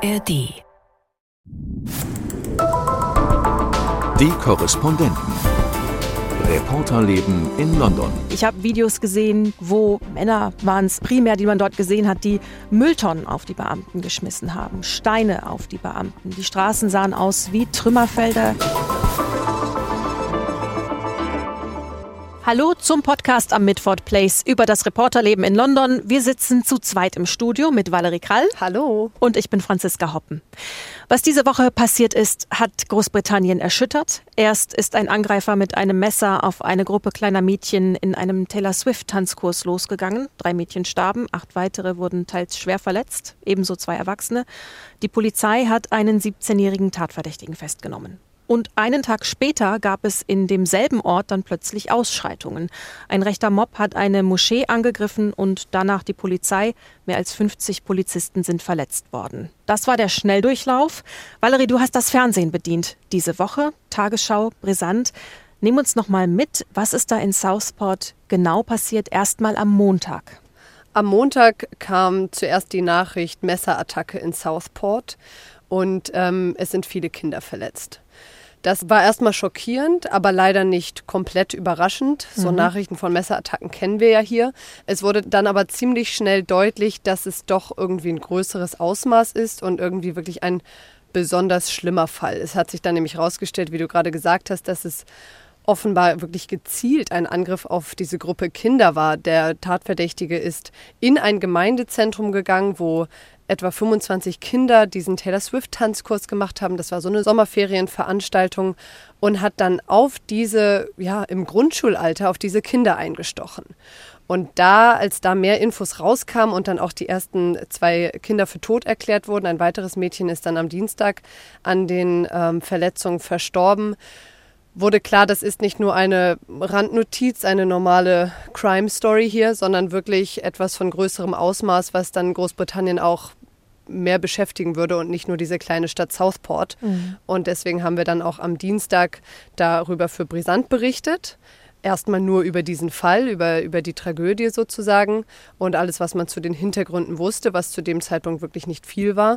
ARD. Die Korrespondenten. Reporterleben in London. Ich habe Videos gesehen, wo Männer waren es primär, die man dort gesehen hat, die Mülltonnen auf die Beamten geschmissen haben, Steine auf die Beamten. Die Straßen sahen aus wie Trümmerfelder. Hallo zum Podcast am Mitford Place über das Reporterleben in London. Wir sitzen zu zweit im Studio mit Valerie Krall. Hallo. Und ich bin Franziska Hoppen. Was diese Woche passiert ist, hat Großbritannien erschüttert. Erst ist ein Angreifer mit einem Messer auf eine Gruppe kleiner Mädchen in einem Taylor Swift-Tanzkurs losgegangen. 3 Mädchen starben, 8 weitere wurden teils schwer verletzt, ebenso 2 Erwachsene. Die Polizei hat einen 17-jährigen Tatverdächtigen festgenommen. Und einen Tag später gab es in demselben Ort dann plötzlich Ausschreitungen. Ein rechter Mob hat eine Moschee angegriffen und danach die Polizei. Mehr als 50 Polizisten sind verletzt worden. Das war der Schnelldurchlauf. Valerie, du hast das Fernsehen bedient diese Woche. Tagesschau, brisant. Nimm uns noch mal mit. Was ist da in Southport genau passiert? Erstmal am Montag. Am Montag kam zuerst die Nachricht Messerattacke in Southport und es sind viele Kinder verletzt. Das war erstmal schockierend, aber leider nicht komplett überraschend. So Nachrichten von Messerattacken kennen wir ja hier. Es wurde dann aber ziemlich schnell deutlich, dass es doch irgendwie ein größeres Ausmaß ist und irgendwie wirklich ein besonders schlimmer Fall. Es hat sich dann nämlich herausgestellt, wie du gerade gesagt hast, dass es offenbar wirklich gezielt ein Angriff auf diese Gruppe Kinder war. Der Tatverdächtige ist in ein Gemeindezentrum gegangen, wo etwa 25 Kinder diesen Taylor Swift-Tanzkurs gemacht haben. Das war so eine Sommerferienveranstaltung und hat dann auf diese, im Grundschulalter, auf diese Kinder eingestochen. Und als da mehr Infos rauskamen und dann auch die ersten 2 Kinder für tot erklärt wurden, ein weiteres Mädchen ist dann am Dienstag an den Verletzungen verstorben, wurde klar, das ist nicht nur eine Randnotiz, eine normale Crime-Story hier, sondern wirklich etwas von größerem Ausmaß, was dann Großbritannien auch mehr beschäftigen würde und nicht nur diese kleine Stadt Southport. Und deswegen haben wir dann auch am Dienstag darüber für Brisant berichtet. Erstmal nur über diesen Fall, über die Tragödie sozusagen und alles, was man zu den Hintergründen wusste, was zu dem Zeitpunkt wirklich nicht viel war.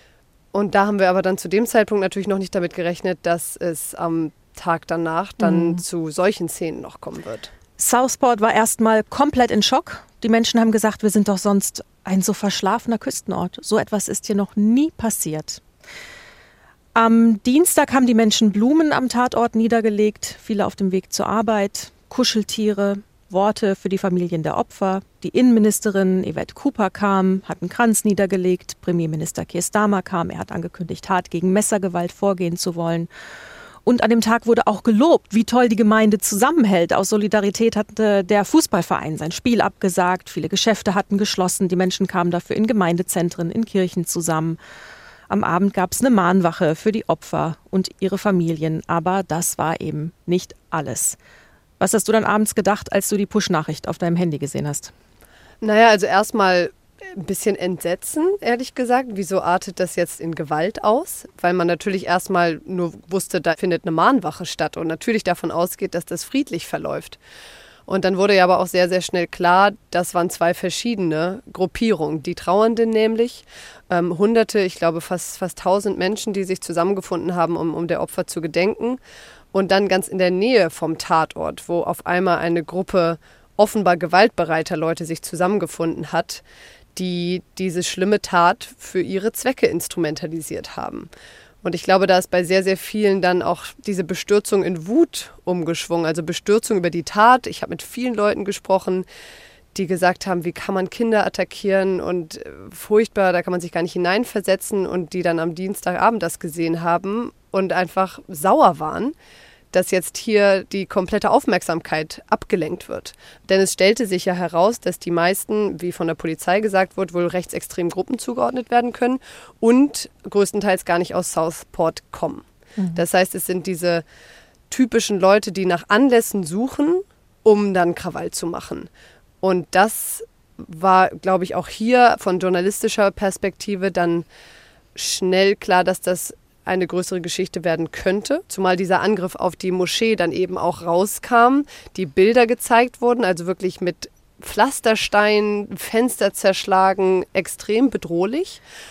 Und da haben wir aber dann zu dem Zeitpunkt natürlich noch nicht damit gerechnet, dass es am Tag danach dann zu solchen Szenen noch kommen wird. Southport war erstmal komplett in Schock. Die Menschen haben gesagt, wir sind doch sonst ein so verschlafener Küstenort. So etwas ist hier noch nie passiert. Am Dienstag haben die Menschen Blumen am Tatort niedergelegt, viele auf dem Weg zur Arbeit, Kuscheltiere, Worte für die Familien der Opfer. Die Innenministerin Yvette Cooper kam, hat einen Kranz niedergelegt. Premierminister Keir Starmer kam, er hat angekündigt, hart gegen Messergewalt vorgehen zu wollen. Und an dem Tag wurde auch gelobt, wie toll die Gemeinde zusammenhält. Aus Solidarität hatte der Fußballverein sein Spiel abgesagt. Viele Geschäfte hatten geschlossen. Die Menschen kamen dafür in Gemeindezentren, in Kirchen zusammen. Am Abend gab es eine Mahnwache für die Opfer und ihre Familien. Aber das war eben nicht alles. Was hast du dann abends gedacht, als du die Push-Nachricht auf deinem Handy gesehen hast? Naja, also erstmal ein bisschen Entsetzen, ehrlich gesagt. Wieso artet das jetzt in Gewalt aus? Weil man natürlich erstmal nur wusste, da findet eine Mahnwache statt und natürlich davon ausgeht, dass das friedlich verläuft. Und dann wurde ja aber auch sehr, sehr schnell klar, das waren 2 verschiedene Gruppierungen. Die Trauernden nämlich, Hunderte, ich glaube fast 1000 Menschen, die sich zusammengefunden haben, um der Opfer zu gedenken. Und dann ganz in der Nähe vom Tatort, wo auf einmal eine Gruppe offenbar gewaltbereiter Leute sich zusammengefunden hat, die diese schlimme Tat für ihre Zwecke instrumentalisiert haben. Und ich glaube, da ist bei sehr, sehr vielen dann auch diese Bestürzung in Wut umgeschwungen, also Bestürzung über die Tat. Ich habe mit vielen Leuten gesprochen, die gesagt haben, wie kann man Kinder attackieren und furchtbar, da kann man sich gar nicht hineinversetzen und die dann am Dienstagabend das gesehen haben und einfach sauer waren, dass jetzt hier die komplette Aufmerksamkeit abgelenkt wird. Denn es stellte sich ja heraus, dass die meisten, wie von der Polizei gesagt wird, wohl rechtsextremen Gruppen zugeordnet werden können und größtenteils gar nicht aus Southport kommen. Das heißt, es sind diese typischen Leute, die nach Anlässen suchen, um dann Krawall zu machen. Und das war, glaube ich, auch hier von journalistischer Perspektive dann schnell klar, dass das eine größere Geschichte werden könnte. Zumal dieser Angriff auf die Moschee dann eben auch rauskam, die Bilder gezeigt wurden, also wirklich mit Pflastersteinen, Fenster zerschlagen, extrem bedrohlich.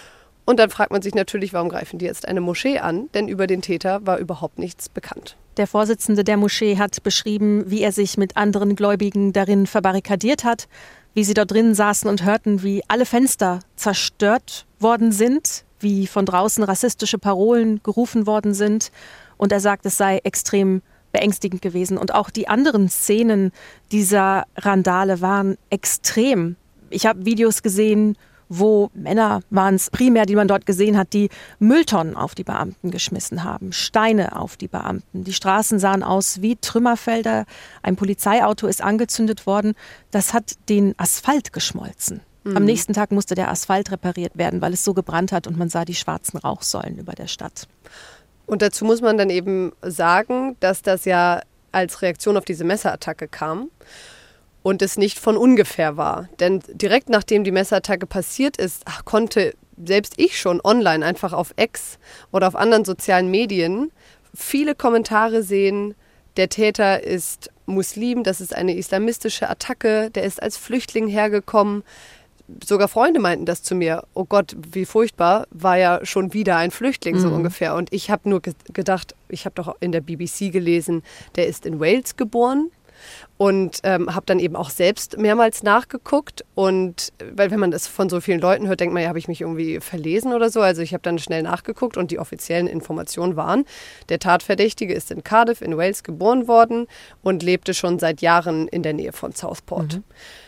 Und dann fragt man sich natürlich, warum greifen die jetzt eine Moschee an? Denn über den Täter war überhaupt nichts bekannt. Der Vorsitzende der Moschee hat beschrieben, wie er sich mit anderen Gläubigen darin verbarrikadiert hat, wie sie dort drinnen saßen und hörten, wie alle Fenster zerstört worden sind, wie von draußen rassistische Parolen gerufen worden sind. Und er sagt, es sei extrem beängstigend gewesen. Und auch die anderen Szenen dieser Randale waren extrem. Ich habe Videos gesehen, wo Männer waren es primär, die man dort gesehen hat, die Mülltonnen auf die Beamten geschmissen haben, Steine auf die Beamten. Die Straßen sahen aus wie Trümmerfelder. Ein Polizeiauto ist angezündet worden. Das hat den Asphalt geschmolzen. Am nächsten Tag musste der Asphalt repariert werden, weil es so gebrannt hat und man sah die schwarzen Rauchsäulen über der Stadt. Und dazu muss man dann eben sagen, dass das ja als Reaktion auf diese Messerattacke kam. Und es nicht von ungefähr war. Denn direkt nachdem die Messerattacke passiert ist, konnte selbst ich schon online einfach auf X oder auf anderen sozialen Medien viele Kommentare sehen, der Täter ist Muslim, das ist eine islamistische Attacke, der ist als Flüchtling hergekommen. Sogar Freunde meinten das zu mir. Oh Gott, wie furchtbar, war ja schon wieder ein Flüchtling so ungefähr. Und ich habe nur gedacht, ich habe doch in der BBC gelesen, der ist in Wales geboren. Und habe dann eben auch selbst mehrmals nachgeguckt. Und weil wenn man das von so vielen Leuten hört, denkt man, ja, habe ich mich irgendwie verlesen oder so. Also ich habe dann schnell nachgeguckt und die offiziellen Informationen waren, der Tatverdächtige ist in Cardiff in Wales geboren worden und lebte schon seit Jahren in der Nähe von Southport.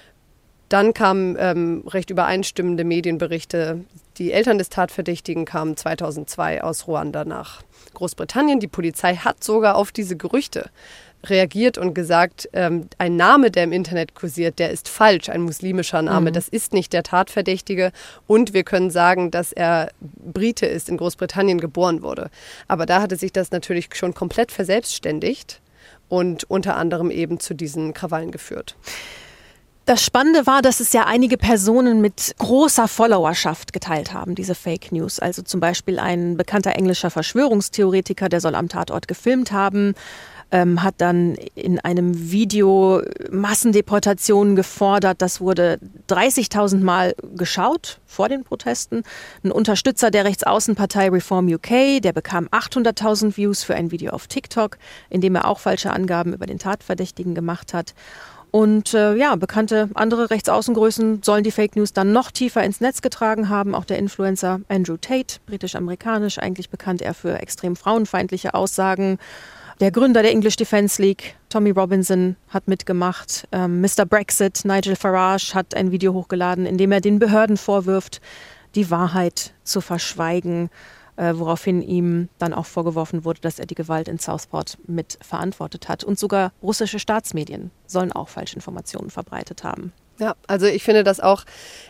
Dann kamen recht übereinstimmende Medienberichte. Die Eltern des Tatverdächtigen kamen 2002 aus Ruanda nach Großbritannien. Die Polizei hat sogar auf diese Gerüchte reagiert und gesagt, ein Name, der im Internet kursiert, der ist falsch, ein muslimischer Name, das ist nicht der Tatverdächtige und wir können sagen, dass er Brite ist, in Großbritannien geboren wurde. Aber da hatte sich das natürlich schon komplett verselbstständigt und unter anderem eben zu diesen Krawallen geführt. Das Spannende war, dass es ja einige Personen mit großer Followerschaft geteilt haben, diese Fake News. Also zum Beispiel ein bekannter englischer Verschwörungstheoretiker, der soll am Tatort gefilmt haben, hat dann in einem Video Massendeportationen gefordert. Das wurde 30.000 Mal geschaut vor den Protesten. Ein Unterstützer der Rechtsaußenpartei Reform UK, der bekam 800.000 Views für ein Video auf TikTok, in dem er auch falsche Angaben über den Tatverdächtigen gemacht hat. Und bekannte andere Rechtsaußengrößen sollen die Fake News dann noch tiefer ins Netz getragen haben. Auch der Influencer Andrew Tate, britisch-amerikanisch, eigentlich bekannt er für extrem frauenfeindliche Aussagen. Der Gründer der English Defence League, Tommy Robinson, hat mitgemacht. Mr. Brexit, Nigel Farage, hat ein Video hochgeladen, in dem er den Behörden vorwirft, die Wahrheit zu verschweigen, woraufhin ihm dann auch vorgeworfen wurde, dass er die Gewalt in Southport mit verantwortet hat. Und sogar russische Staatsmedien sollen auch Falschinformationen verbreitet haben. Ja, also ich finde das auch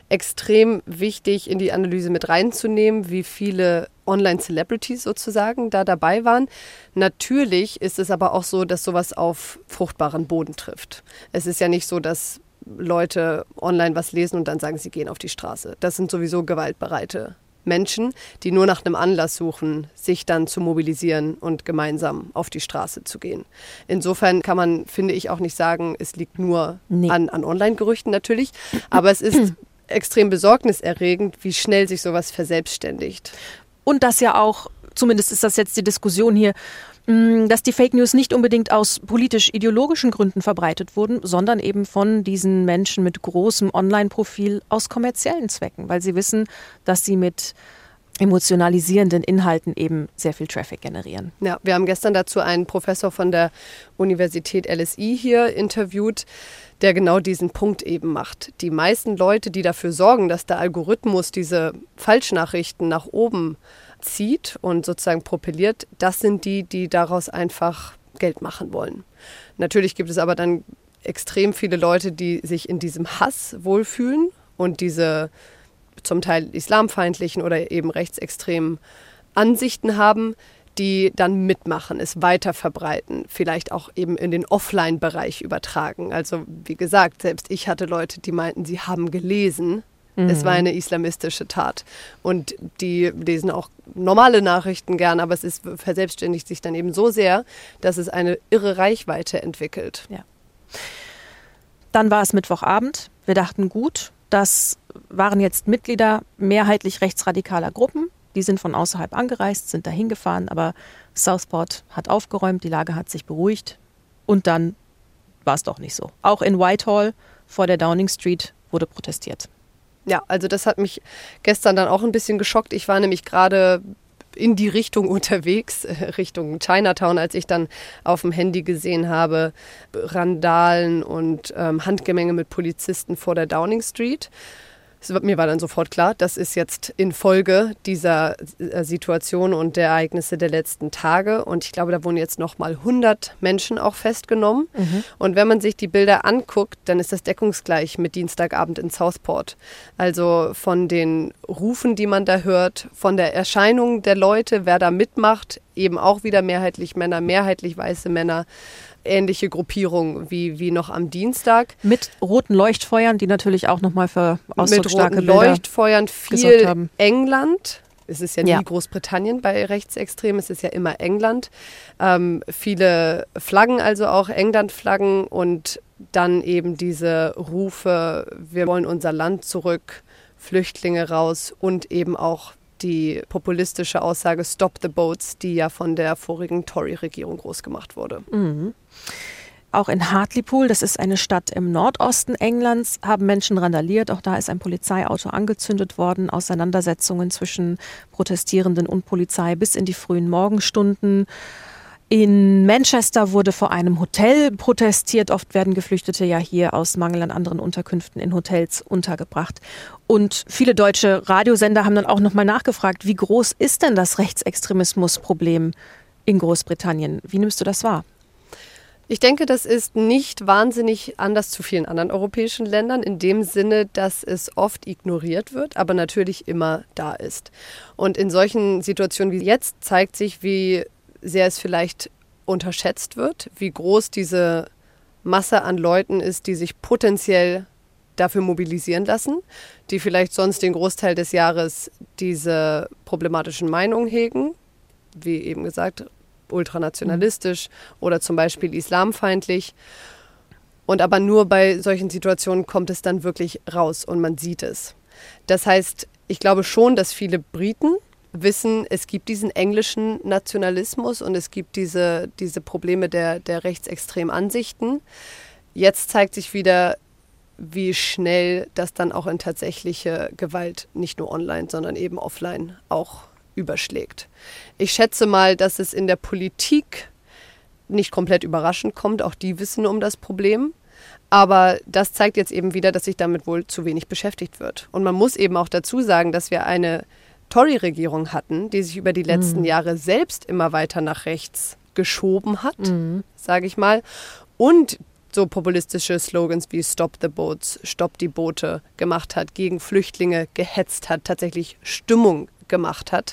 extrem wichtig, in die Analyse mit reinzunehmen, wie viele Online-Celebrities sozusagen da dabei waren. Natürlich ist es aber auch so, dass sowas auf fruchtbaren Boden trifft. Es ist ja nicht so, dass Leute online was lesen und dann sagen, sie gehen auf die Straße. Das sind sowieso gewaltbereite Menschen, die nur nach einem Anlass suchen, sich dann zu mobilisieren und gemeinsam auf die Straße zu gehen. Insofern kann man, finde ich, auch nicht sagen, es liegt nur an Online-Gerüchten natürlich, aber es ist extrem besorgniserregend, wie schnell sich sowas verselbstständigt. Und das ja auch, zumindest ist das jetzt die Diskussion hier, dass die Fake News nicht unbedingt aus politisch-ideologischen Gründen verbreitet wurden, sondern eben von diesen Menschen mit großem Online-Profil aus kommerziellen Zwecken, weil sie wissen, dass sie mit emotionalisierenden Inhalten eben sehr viel Traffic generieren. Ja, wir haben gestern dazu einen Professor von der Universität LSI hier interviewt, der genau diesen Punkt eben macht. Die meisten Leute, die dafür sorgen, dass der Algorithmus diese Falschnachrichten nach oben zieht und sozusagen propelliert, das sind die, die daraus einfach Geld machen wollen. Natürlich gibt es aber dann extrem viele Leute, die sich in diesem Hass wohlfühlen und diese zum Teil islamfeindlichen oder eben rechtsextremen Ansichten haben, die dann mitmachen, es weiter verbreiten, vielleicht auch eben in den Offline-Bereich übertragen. Also wie gesagt, selbst ich hatte Leute, die meinten, sie haben gelesen, es war eine islamistische Tat. Und die lesen auch normale Nachrichten gern, aber es verselbstständigt sich dann eben so sehr, dass es eine irre Reichweite entwickelt. Ja. Dann war es Mittwochabend. Wir dachten, gut, das waren jetzt Mitglieder mehrheitlich rechtsradikaler Gruppen. Die sind von außerhalb angereist, sind dahin gefahren, aber Southport hat aufgeräumt, die Lage hat sich beruhigt und dann war es doch nicht so. Auch in Whitehall vor der Downing Street wurde protestiert. Ja, also das hat mich gestern dann auch ein bisschen geschockt. Ich war nämlich gerade in die Richtung unterwegs, Richtung Chinatown, als ich dann auf dem Handy gesehen habe, Randalen und Handgemenge mit Polizisten vor der Downing Street. Mir war dann sofort klar, das ist jetzt infolge dieser Situation und der Ereignisse der letzten Tage. Und ich glaube, da wurden jetzt nochmal 100 Menschen auch festgenommen. Und wenn man sich die Bilder anguckt, dann ist das deckungsgleich mit Dienstagabend in Southport. Also von den Rufen, die man da hört, von der Erscheinung der Leute, wer da mitmacht, eben auch wieder mehrheitlich Männer, mehrheitlich weiße Männer, ähnliche Gruppierung wie noch am Dienstag. Mit roten Leuchtfeuern, die natürlich auch nochmal für ausdrucksstarke Bilder mit roten Leuchtfeuern, viel England. Es ist ja nie Großbritannien bei Rechtsextremen, es ist ja immer England. Viele Flaggen, also auch England-Flaggen und dann eben diese Rufe, wir wollen unser Land zurück, Flüchtlinge raus und eben auch die populistische Aussage Stop the Boats, die ja von der vorigen Tory-Regierung groß gemacht wurde. Mhm. Auch in Hartlepool, das ist eine Stadt im Nordosten Englands, haben Menschen randaliert. Auch da ist ein Polizeiauto angezündet worden. Auseinandersetzungen zwischen Protestierenden und Polizei bis in die frühen Morgenstunden. In Manchester wurde vor einem Hotel protestiert. Oft werden Geflüchtete ja hier aus Mangel an anderen Unterkünften in Hotels untergebracht. Und viele deutsche Radiosender haben dann auch nochmal nachgefragt, wie groß ist denn das Rechtsextremismusproblem in Großbritannien? Wie nimmst du das wahr? Ich denke, das ist nicht wahnsinnig anders zu vielen anderen europäischen Ländern, in dem Sinne, dass es oft ignoriert wird, aber natürlich immer da ist. Und in solchen Situationen wie jetzt zeigt sich, wie sehr es vielleicht unterschätzt wird, wie groß diese Masse an Leuten ist, die sich potenziell dafür mobilisieren lassen, die vielleicht sonst den Großteil des Jahres diese problematischen Meinungen hegen, wie eben gesagt, ultranationalistisch oder zum Beispiel islamfeindlich. Und aber nur bei solchen Situationen kommt es dann wirklich raus und man sieht es. Das heißt, ich glaube schon, dass viele Briten wissen, es gibt diesen englischen Nationalismus und es gibt diese Probleme der rechtsextremen Ansichten. Jetzt zeigt sich wieder, wie schnell das dann auch in tatsächliche Gewalt, nicht nur online, sondern eben offline auch überschlägt. Ich schätze mal, dass es in der Politik nicht komplett überraschend kommt. Auch die wissen um das Problem. Aber das zeigt jetzt eben wieder, dass sich damit wohl zu wenig beschäftigt wird. Und man muss eben auch dazu sagen, dass wir eine Tory-Regierung hatten, die sich über die letzten Jahre selbst immer weiter nach rechts geschoben hat, sage ich mal, und so populistische Slogans wie Stop the Boats, Stopp die Boote gemacht hat, gegen Flüchtlinge gehetzt hat, tatsächlich Stimmung gemacht hat.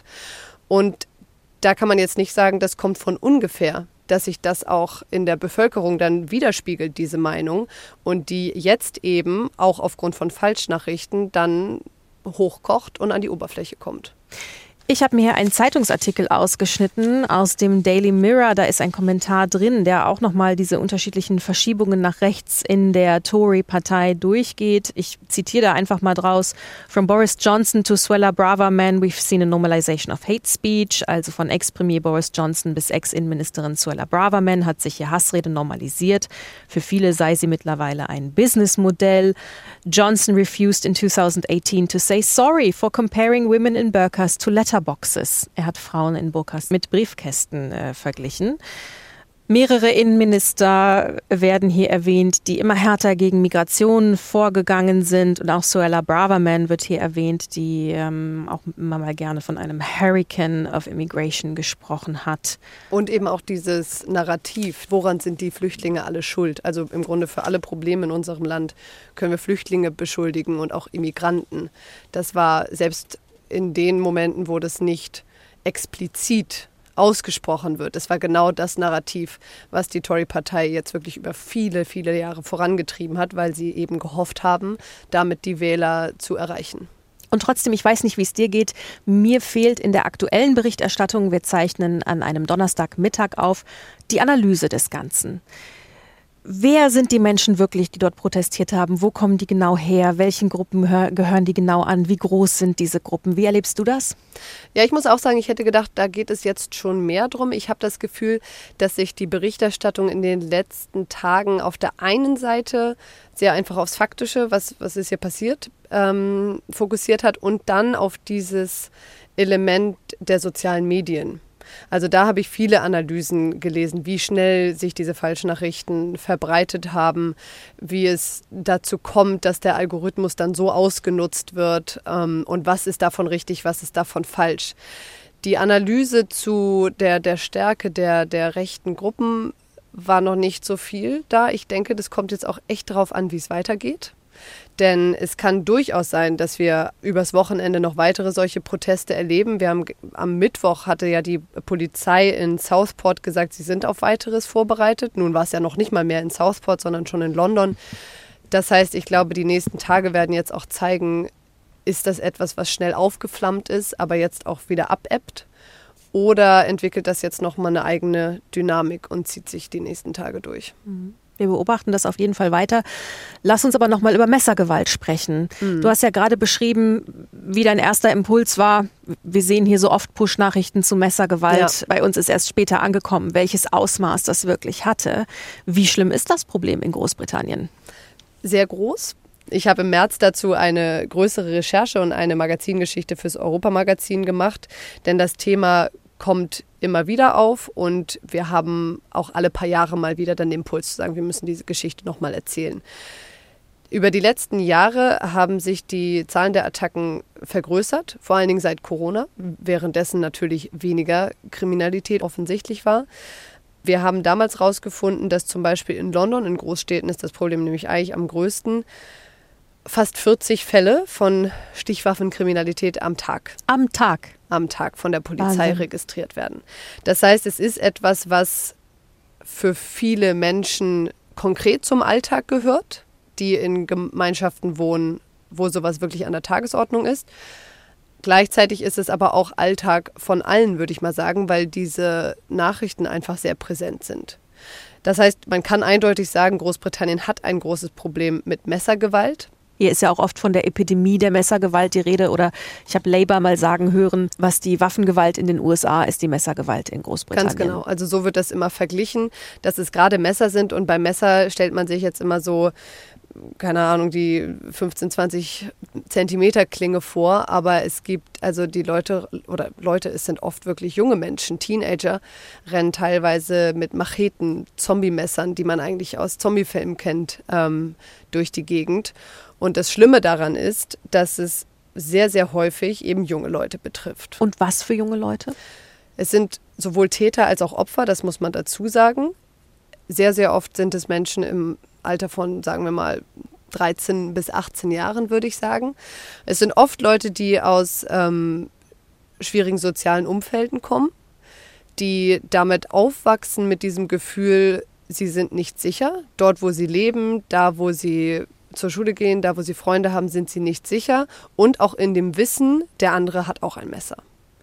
Und da kann man jetzt nicht sagen, das kommt von ungefähr, dass sich das auch in der Bevölkerung dann widerspiegelt, diese Meinung, und die jetzt eben auch aufgrund von Falschnachrichten dann hochkocht und an die Oberfläche kommt. Ich habe mir hier einen Zeitungsartikel ausgeschnitten aus dem Daily Mirror. Da ist ein Kommentar drin, der auch nochmal diese unterschiedlichen Verschiebungen nach rechts in der Tory-Partei durchgeht. Ich zitiere da einfach mal draus. From Boris Johnson to Suella Braverman, we've seen a normalization of hate speech. Also von Ex-Premier Boris Johnson bis Ex-Innenministerin Suella Braverman hat sich hier Hassrede normalisiert. Für viele sei sie mittlerweile ein Businessmodell. Johnson refused in 2018 to say sorry for comparing women in burqas to letterboxes. Er hat Frauen in Burkas mit Briefkästen verglichen. Mehrere Innenminister werden hier erwähnt, die immer härter gegen Migration vorgegangen sind. Und auch Suella Braverman wird hier erwähnt, die auch immer mal gerne von einem Hurricane of Immigration gesprochen hat. Und eben auch dieses Narrativ, woran sind die Flüchtlinge alle schuld? Also im Grunde für alle Probleme in unserem Land können wir Flüchtlinge beschuldigen und auch Immigranten. Das war selbst in den Momenten, wo das nicht explizit ausgesprochen wird. Das war genau das Narrativ, was die Tory-Partei jetzt wirklich über viele, viele Jahre vorangetrieben hat, weil sie eben gehofft haben, damit die Wähler zu erreichen. Und trotzdem, ich weiß nicht, wie es dir geht, mir fehlt in der aktuellen Berichterstattung, wir zeichnen an einem Donnerstagmittag auf, die Analyse des Ganzen. Wer sind die Menschen wirklich, die dort protestiert haben? Wo kommen die genau her? Welchen Gruppen gehören die genau an? Wie groß sind diese Gruppen? Wie erlebst du das? Ja, ich muss auch sagen, ich hätte gedacht, da geht es jetzt schon mehr drum. Ich habe das Gefühl, dass sich die Berichterstattung in den letzten Tagen auf der einen Seite sehr einfach aufs Faktische, was ist hier passiert, fokussiert hat und dann auf dieses Element der sozialen Medien. Also da habe ich viele Analysen gelesen, wie schnell sich diese Falschnachrichten verbreitet haben, wie es dazu kommt, dass der Algorithmus dann so ausgenutzt wird und was ist davon richtig, was ist davon falsch. Die Analyse zu der Stärke der rechten Gruppen war noch nicht so viel da. Ich denke, das kommt jetzt auch echt darauf an, wie es weitergeht. Denn es kann durchaus sein, dass wir übers Wochenende noch weitere solche Proteste erleben. Am Mittwoch hatte ja die Polizei in Southport gesagt, sie sind auf weiteres vorbereitet. Nun war es ja noch nicht mal mehr in Southport, sondern schon in London. Das heißt, ich glaube, die nächsten Tage werden jetzt auch zeigen, ist das etwas, was schnell aufgeflammt ist, aber jetzt auch wieder abebbt? Oder entwickelt das jetzt nochmal eine eigene Dynamik und zieht sich die nächsten Tage durch? Wir beobachten das auf jeden Fall weiter. Lass uns aber nochmal über Messergewalt sprechen. Du hast ja gerade beschrieben, wie dein erster Impuls war. Wir sehen hier so oft Push-Nachrichten zu Messergewalt. Ja. Bei uns ist erst später angekommen, welches Ausmaß das wirklich hatte. Wie schlimm ist das Problem in Großbritannien? Sehr groß. Ich habe im März dazu eine größere Recherche und eine Magazingeschichte fürs Europa-Magazin gemacht, denn das Thema kommt immer wieder auf und wir haben auch alle paar Jahre mal wieder dann den Impuls zu sagen, wir müssen diese Geschichte nochmal erzählen. Über die letzten Jahre haben sich die Zahlen der Attacken vergrößert, vor allen Dingen seit Corona, währenddessen natürlich weniger Kriminalität offensichtlich war. Wir haben damals herausgefunden, dass zum Beispiel in London, in Großstädten ist das Problem nämlich eigentlich am größten, fast 40 Fälle von Stichwaffenkriminalität am Tag. Am Tag? Am Tag von der Polizei registriert werden. Das heißt, es ist etwas, was für viele Menschen konkret zum Alltag gehört, die in Gemeinschaften wohnen, wo sowas wirklich an der Tagesordnung ist. Gleichzeitig ist es aber auch Alltag von allen, würde ich mal sagen, weil diese Nachrichten einfach sehr präsent sind. Das heißt, man kann eindeutig sagen, Großbritannien hat ein großes Problem mit Messergewalt. Hier ist ja auch oft von der Epidemie der Messergewalt die Rede oder ich habe Labour mal sagen hören, was die Waffengewalt in den USA ist, die Messergewalt in Großbritannien. Ganz genau, also so wird das immer verglichen, dass es gerade Messer sind und beim Messer stellt man sich jetzt immer so, keine Ahnung, die 15, 20 Zentimeter Klinge vor, aber es gibt also die Leute, es sind oft wirklich junge Menschen, Teenager, rennen teilweise mit Macheten, Zombie-Messern, die man eigentlich aus Zombie-Filmen kennt, durch die Gegend. Und das Schlimme daran ist, dass es sehr, sehr häufig eben junge Leute betrifft. Und was für junge Leute? Es sind sowohl Täter als auch Opfer, das muss man dazu sagen. Sehr, sehr oft sind es Menschen im Alter von, sagen wir mal, 13 bis 18 Jahren, würde ich sagen. Es sind oft Leute, die aus schwierigen sozialen Umfelden kommen, die damit aufwachsen mit diesem Gefühl, sie sind nicht sicher. Dort, wo sie leben, da, wo sie zur Schule gehen, da, wo sie Freunde haben, sind sie nicht sicher. Und auch in dem Wissen, der andere hat auch ein Messer.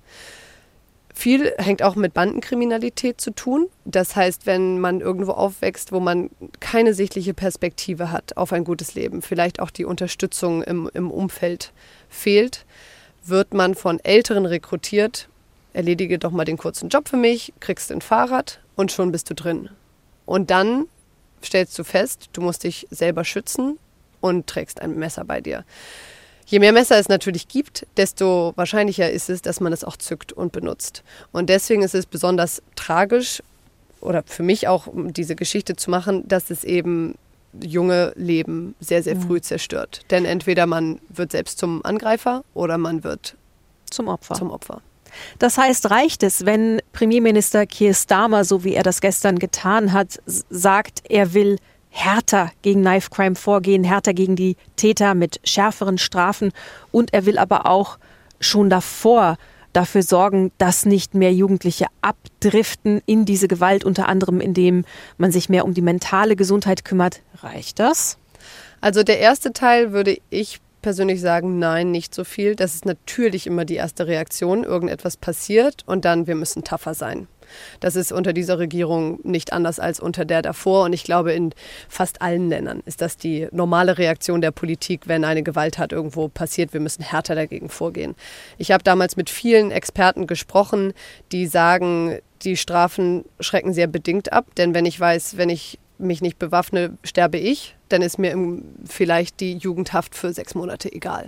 Viel hängt auch mit Bandenkriminalität zu tun. Das heißt, wenn man irgendwo aufwächst, wo man keine sichtliche Perspektive hat auf ein gutes Leben, vielleicht auch die Unterstützung im Umfeld fehlt, wird man von Älteren rekrutiert. Erledige doch mal den kurzen Job für mich, kriegst ein Fahrrad und schon bist du drin. Und dann stellst du fest, du musst dich selber schützen und trägst ein Messer bei dir. Je mehr Messer es natürlich gibt, desto wahrscheinlicher ist es, dass man es auch zückt und benutzt. Und deswegen ist es besonders tragisch, oder für mich auch, um diese Geschichte zu machen, dass es eben junge Leben sehr, sehr früh zerstört. Denn entweder man wird selbst zum Angreifer oder man wird zum Opfer. Das heißt, reicht es, wenn Premierminister Keir Starmer, so wie er das gestern getan hat, sagt, er will härter gegen Knife Crime vorgehen, härter gegen die Täter mit schärferen Strafen und er will aber auch schon davor dafür sorgen, dass nicht mehr Jugendliche abdriften in diese Gewalt, unter anderem indem man sich mehr um die mentale Gesundheit kümmert. Reicht das? Also der erste Teil würde ich persönlich sagen, nein, nicht so viel. Das ist natürlich immer die erste Reaktion. Irgendetwas passiert und dann, wir müssen tougher sein. Das ist unter dieser Regierung nicht anders als unter der davor. Und ich glaube, in fast allen Ländern ist das die normale Reaktion der Politik, wenn eine Gewalttat irgendwo passiert. Wir müssen härter dagegen vorgehen. Ich habe damals mit vielen Experten gesprochen, die sagen, die Strafen schrecken sehr bedingt ab. Denn wenn ich weiß, wenn ich mich nicht bewaffne, sterbe ich, dann ist mir vielleicht die Jugendhaft für 6 Monate egal.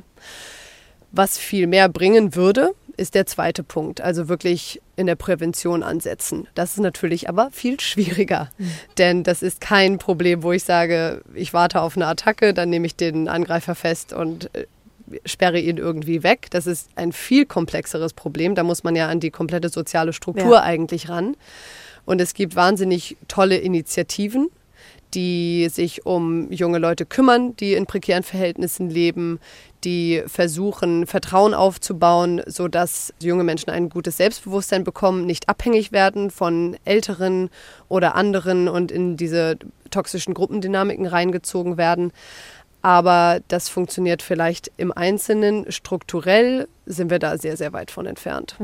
Was viel mehr bringen würde, ist der zweite Punkt, also wirklich in der Prävention ansetzen. Das ist natürlich aber viel schwieriger, denn das ist kein Problem, wo ich sage, ich warte auf eine Attacke, dann nehme ich den Angreifer fest und sperre ihn irgendwie weg. Das ist ein viel komplexeres Problem, da muss man ja an die komplette soziale Struktur eigentlich ran. Und es gibt wahnsinnig tolle Initiativen, die sich um junge Leute kümmern, die in prekären Verhältnissen leben, die versuchen, Vertrauen aufzubauen, sodass junge Menschen ein gutes Selbstbewusstsein bekommen, nicht abhängig werden von Älteren oder anderen und in diese toxischen Gruppendynamiken reingezogen werden. Aber das funktioniert vielleicht im Einzelnen. Strukturell sind wir da sehr, sehr weit von entfernt.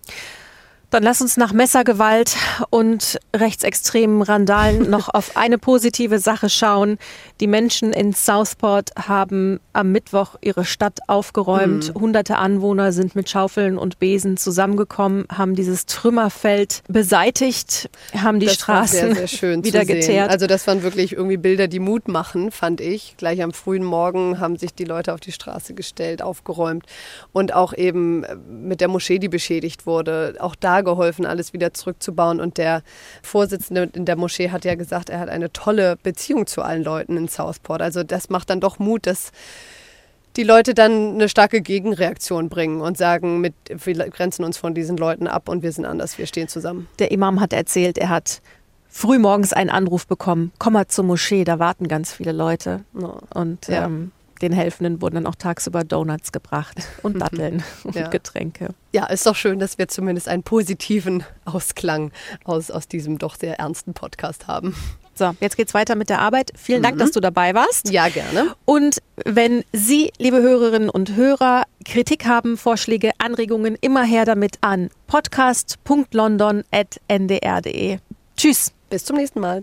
Dann lass uns nach Messergewalt und rechtsextremen Randalen noch auf eine positive Sache schauen. Die Menschen in Southport haben am Mittwoch ihre Stadt aufgeräumt. Hunderte Anwohner sind mit Schaufeln und Besen zusammengekommen, haben dieses Trümmerfeld beseitigt, haben die Straßen sehr, sehr schön wieder geteert. Also das waren wirklich irgendwie Bilder, die Mut machen, fand ich. Gleich am frühen Morgen haben sich die Leute auf die Straße gestellt, aufgeräumt und auch eben mit der Moschee, die beschädigt wurde, auch da geholfen, alles wieder zurückzubauen. Und der Vorsitzende in der Moschee hat ja gesagt, er hat eine tolle Beziehung zu allen Leuten in Southport. Also das macht dann doch Mut, dass die Leute dann eine starke Gegenreaktion bringen und sagen, wir grenzen uns von diesen Leuten ab und wir sind anders, wir stehen zusammen. Der Imam hat erzählt, er hat frühmorgens einen Anruf bekommen, komm mal zur Moschee, da warten ganz viele Leute. Und den Helfenden wurden dann auch tagsüber Donuts gebracht und Datteln und Getränke. Ja, ist doch schön, dass wir zumindest einen positiven Ausklang aus diesem doch sehr ernsten Podcast haben. So, jetzt geht's weiter mit der Arbeit. Vielen Dank, dass du dabei warst. Ja, gerne. Und wenn Sie, liebe Hörerinnen und Hörer, Kritik haben, Vorschläge, Anregungen, immer her damit an podcast.london@ndr.de. Tschüss. Bis zum nächsten Mal.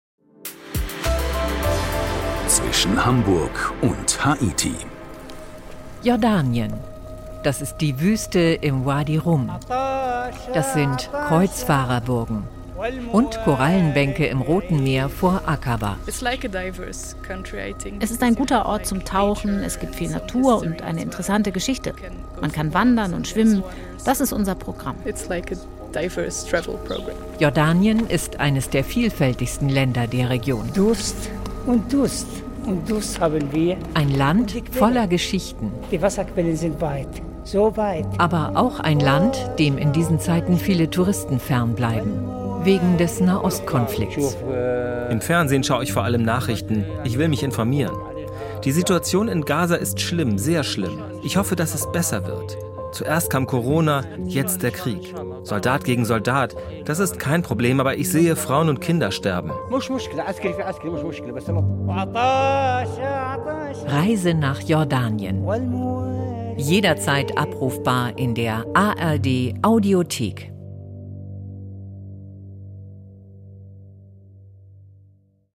Zwischen Hamburg und Haiti. Jordanien. Das ist die Wüste im Wadi Rum. Das sind Kreuzfahrerburgen und Korallenbänke im Roten Meer vor Aqaba. Es ist ein guter Ort zum Tauchen, es gibt viel Natur und eine interessante Geschichte. Man kann wandern und schwimmen, das ist unser Programm. Jordanien ist eines der vielfältigsten Länder der Region. Durst und Durst. Und Durst haben wir. Ein Land voller Geschichten. Die Wasserquellen sind weit, so weit. Aber auch ein Land, dem in diesen Zeiten viele Touristen fernbleiben. Wegen des Nahostkonflikts. Im Fernsehen schaue ich vor allem Nachrichten. Ich will mich informieren. Die Situation in Gaza ist schlimm, sehr schlimm. Ich hoffe, dass es besser wird. Zuerst kam Corona, jetzt der Krieg. Soldat gegen Soldat, das ist kein Problem, aber ich sehe Frauen und Kinder sterben. Reise nach Jordanien. Jederzeit abrufbar in der ARD Audiothek.